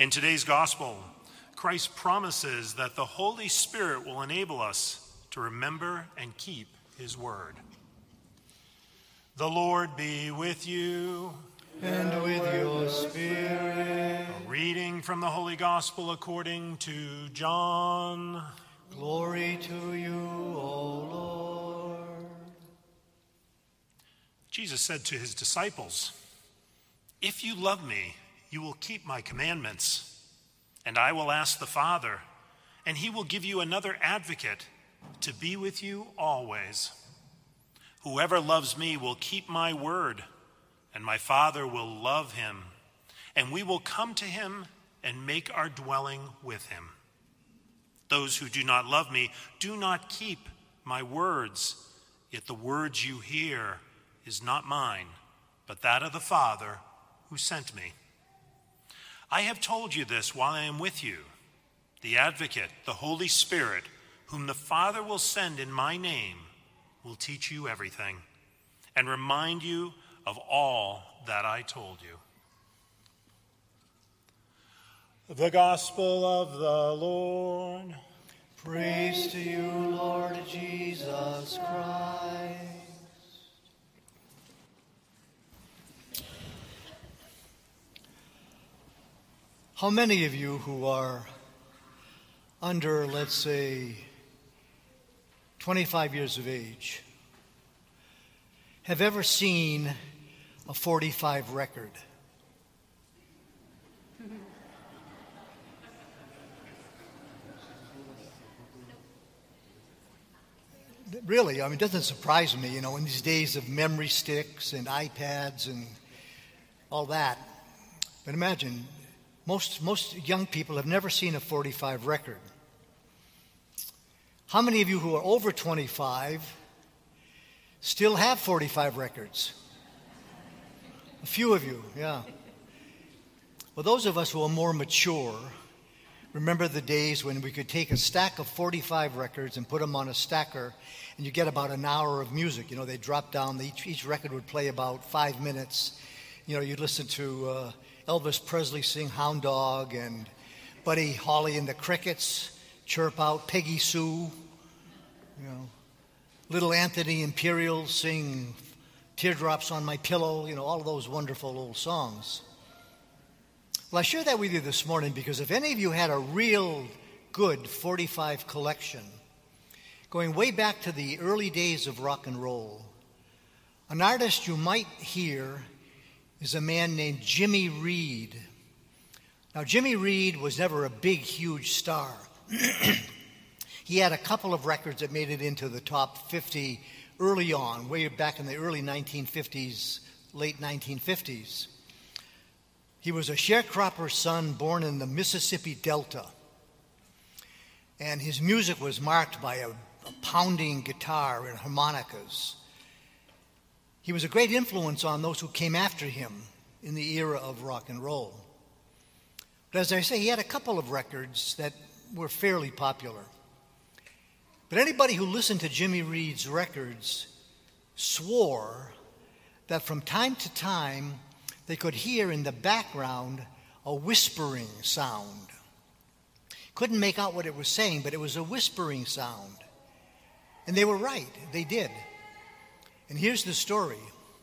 In today's gospel, Christ promises that the Holy Spirit will enable us to remember and keep his word. The Lord be with you. And with your spirit. A reading from the Holy Gospel according to John. Glory to you, O Lord. Jesus said to his disciples, "If you love me, you will keep my commandments, and I will ask the Father, and he will give you another advocate to be with you always. Whoever loves me will keep my word, and my Father will love him, and we will come to him and make our dwelling with him. Those who do not love me do not keep my words, yet the words you hear is not mine, but that of the Father who sent me. I have told you this while I am with you. The Advocate, the Holy Spirit, whom the Father will send in my name, will teach you everything and remind you of all that I told you." The Gospel of the Lord. Praise to you, Lord Jesus Christ. How many of you who are under, let's say, 25 years of age have ever seen a 45 record? Really, I mean, it doesn't surprise me, in these days of memory sticks and iPads and all that. But imagine, most young people have never seen a 45 record. How many of you who are over 25 still have 45 records? A few of you, yeah. Well, those of us who are more mature remember the days when we could take a stack of 45 records and put them on a stacker, and you get about an hour of music. They drop down, each record would play about 5 minutes. You'd listen to Elvis Presley sing Hound Dog, and Buddy Holly and the Crickets chirp out Peggy Sue. Little Anthony Imperial sing Teardrops on My Pillow, all of those wonderful old songs. Well, I share that with you this morning because if any of you had a real good 45 collection, going way back to the early days of rock and roll, an artist you might hear is a man named Jimmy Reed. Now, Jimmy Reed was never a big, huge star. He had a couple of records that made it into the top 50 early on, way back in the early 1950s, late 1950s. He was a sharecropper's son born in the Mississippi Delta. And his music was marked by a pounding guitar and harmonicas. He was a great influence on those who came after him in the era of rock and roll. But as I say, he had a couple of records that were fairly popular. But anybody who listened to Jimmy Reed's records swore that from time to time they could hear in the background a whispering sound. Couldn't make out what it was saying, but it was a whispering sound. And they were right, they did. And here's the story.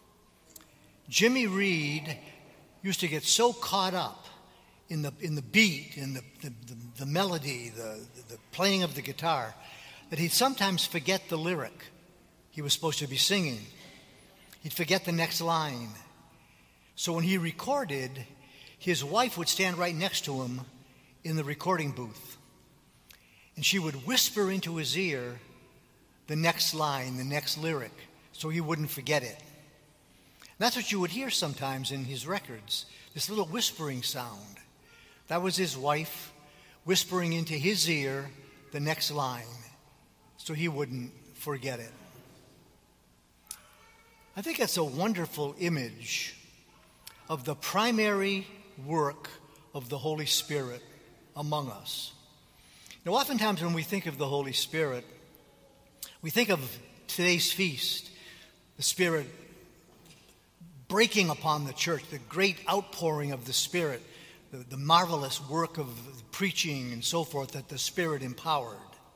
Jimmy Reed used to get so caught up in the beat, in the melody, the playing of the guitar, that he'd sometimes forget the lyric he was supposed to be singing. He'd forget the next line. So when he recorded, his wife would stand right next to him in the recording booth. And she would whisper into his ear the next line, the next lyric, so he wouldn't forget it. And that's what you would hear sometimes in his records, this little whispering sound. That was his wife whispering into his ear the next line, so he wouldn't forget it. I think that's a wonderful image of the primary work of the Holy Spirit among us. Now, oftentimes when we think of the Holy Spirit, we think of today's feast, the Spirit breaking upon the church, the great outpouring of the Spirit the marvelous work of preaching and so forth that the Spirit empowered.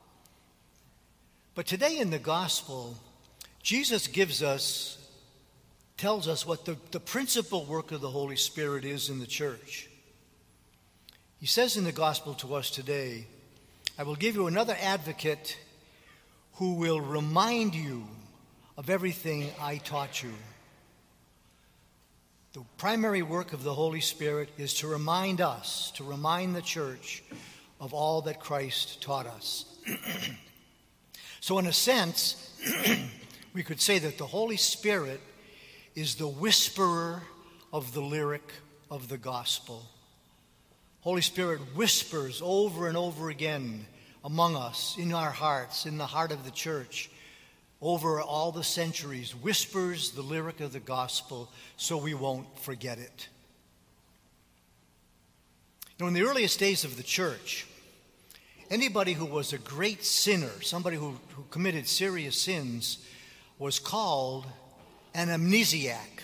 But today in the gospel, Jesus tells us what the principal work of the Holy Spirit is in the church. He says in the gospel to us today, I will give you another advocate who will remind you of everything I taught you. The primary work of the Holy Spirit is to remind us, to remind the church of all that Christ taught us. So in a sense, we could say that the Holy Spirit is the whisperer of the lyric of the gospel. Holy Spirit whispers over and over again among us, in our hearts, in the heart of the church, over all the centuries, whispers the lyric of the gospel so we won't forget it. In the earliest days of the church, anybody who was a great sinner, somebody who committed serious sins, was called an amnesiac.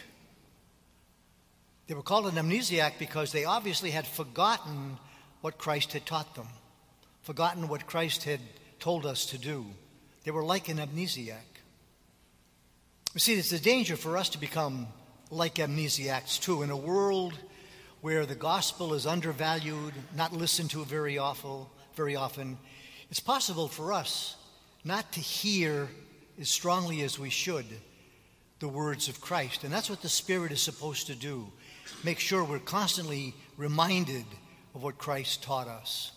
They were called an amnesiac because they obviously had forgotten what Christ had taught them, forgotten what Christ had told us to do. They were like an amnesiac. You see, it's a danger for us to become like amnesiacs too, in a world where the gospel is undervalued, not listened to very often. It's possible for us not to hear as strongly as we should the words of Christ. And that's what the Spirit is supposed to do. Make sure we're constantly reminded of what Christ taught us.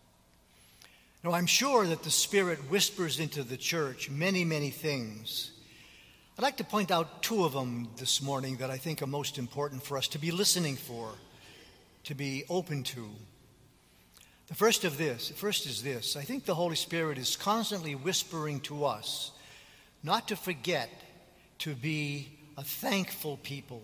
Now, I'm sure that the Spirit whispers into the church many, many things. I'd like to point out two of them this morning that I think are most important for us to be listening for, to be open to. The first is this. I think the Holy Spirit is constantly whispering to us not to forget to be a thankful people,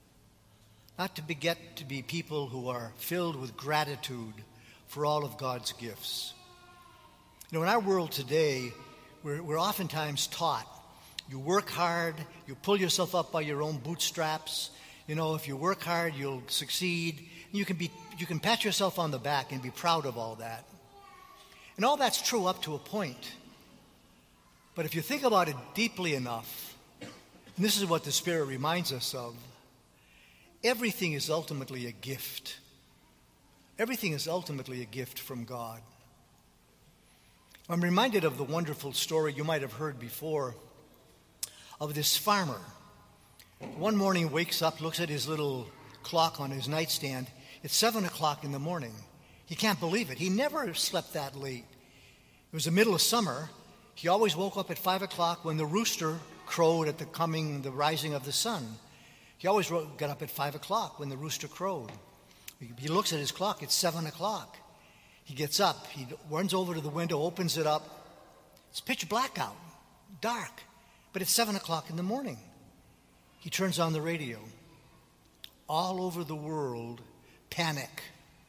not to forget to be people who are filled with gratitude for all of God's gifts. In our world today, we're oftentimes taught, you work hard, you pull yourself up by your own bootstraps. If you work hard, you'll succeed. You can pat yourself on the back and be proud of all that. And all that's true up to a point. But if you think about it deeply enough, and this is what the Spirit reminds us of, everything is ultimately a gift. Everything is ultimately a gift from God. I'm reminded of the wonderful story you might have heard before of this farmer. One morning wakes up, looks at his little clock on his nightstand. It's 7 o'clock in the morning. He can't believe it. He never slept that late. It was the middle of summer. He always woke up at 5 o'clock when the rooster crowed at the rising of the sun. He always got up at 5 o'clock when the rooster crowed. He looks at his clock. It's 7 o'clock. He gets up. He runs over to the window, opens it up. It's pitch black out, dark, but it's 7 o'clock in the morning. He turns on the radio. All over the world, panic.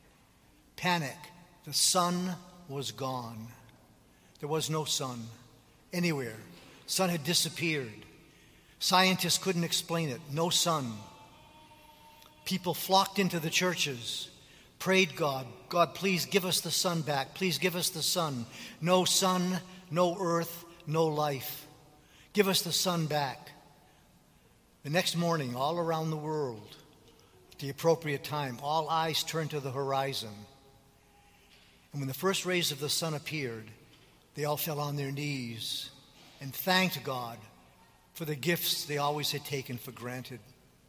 The sun was gone. There was no sun anywhere. Sun had disappeared. Scientists couldn't explain it. No sun. People flocked into the churches, prayed God, please give us the sun back. Please give us the sun. No sun, no earth, no life. Give us the sun back. The next morning, all around the world, at the appropriate time, all eyes turned to the horizon. And when the first rays of the sun appeared, they all fell on their knees and thanked God for the gifts they always had taken for granted.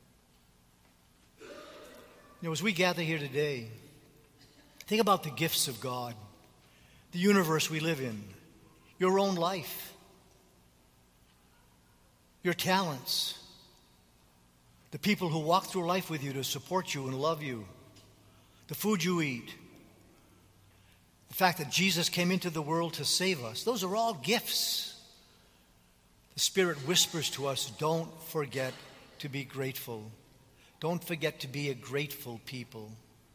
As we gather here today, think about the gifts of God, the universe we live in, your own life, your talents, the people who walk through life with you to support you and love you, the food you eat, the fact that Jesus came into the world to save us. Those are all gifts. The Spirit whispers to us, don't forget to be grateful. Don't forget to be a grateful people.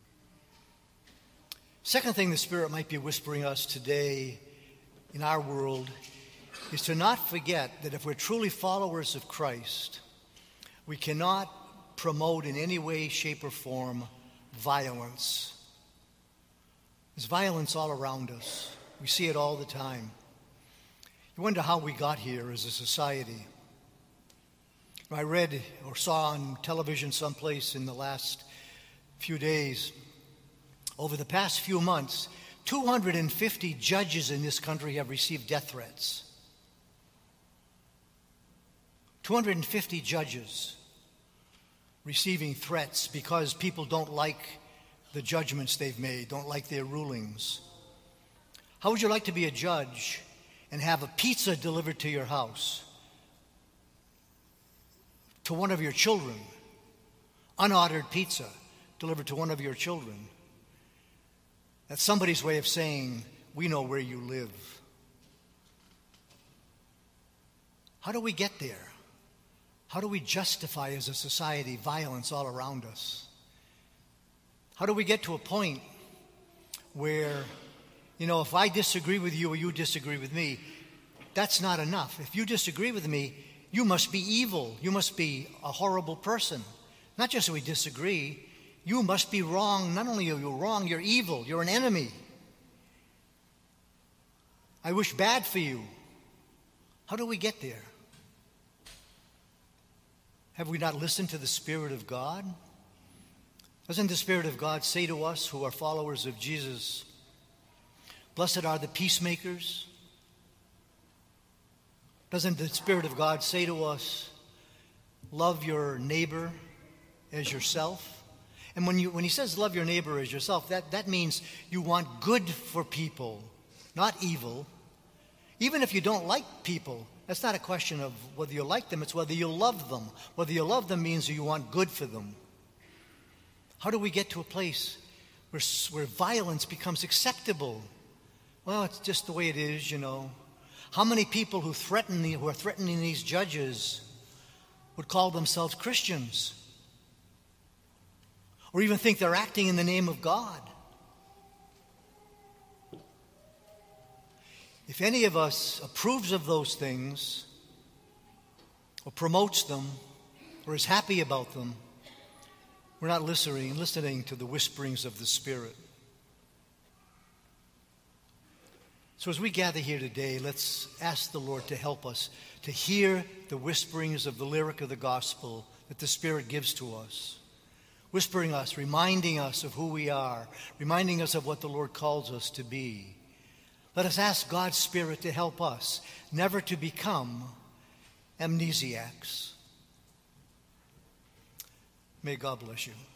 Second thing the Spirit might be whispering us today in our world is to not forget that if we're truly followers of Christ, we cannot promote in any way, shape, or form violence. There's violence all around us. We see it all the time. You wonder how we got here as a society. I read or saw on television someplace in the last few days, over the past few months, 250 judges in this country have received death threats. 250 judges receiving threats because people don't like the judgments they've made, don't like their rulings. How would you like to be a judge and have a pizza delivered to your house, to one of your children, unordered pizza delivered to one of your children? That's somebody's way of saying, we know where you live. How do we get there? How do we justify as a society violence all around us? How do we get to a point where, if I disagree with you or you disagree with me, that's not enough. If you disagree with me, you must be evil. You must be a horrible person. Not just that we disagree, you must be wrong. Not only are you wrong, you're evil. You're an enemy. I wish bad for you. How do we get there? Have we not listened to the Spirit of God? Doesn't the Spirit of God say to us who are followers of Jesus, blessed are the peacemakers? Doesn't the Spirit of God say to us, love your neighbor as yourself? And when he says love your neighbor as yourself, that means you want good for people, not evil. Even if you don't like people, that's not a question of whether you like them, it's whether you love them. Whether you love them means you want good for them. How do we get to a place where violence becomes acceptable? Well, it's just the way it is, How many people who are threatening these judges would call themselves Christians? Or even think they're acting in the name of God? If any of us approves of those things, or promotes them, or is happy about them, we're not listening to the whisperings of the Spirit. So as we gather here today, let's ask the Lord to help us to hear the whisperings of the lyric of the gospel that the Spirit gives to us. Whispering us, reminding us of who we are, reminding us of what the Lord calls us to be. Let us ask God's Spirit to help us never to become amnesiacs. May God bless you.